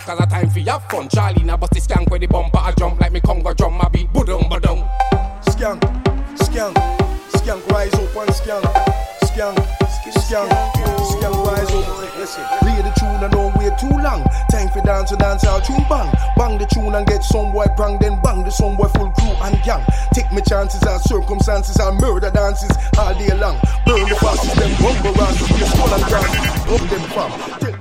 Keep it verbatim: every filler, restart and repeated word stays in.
cause a time for have fun. Charlie now bust the skank where the bumper a jump like me Congo drum. I beat budum budum. Skank, skank, skank rise up and skank, skank, skank, skank rise up. Listen, play the tune and don't wait too long. Time for dance to dance out tune bang. Bang the tune and get some boy prang, then bang the some boy full crew and gang. Take me chances as circumstances and murder dances all day long. Burn the fastest, them bumper asses, be a skull and grass. Up them fam.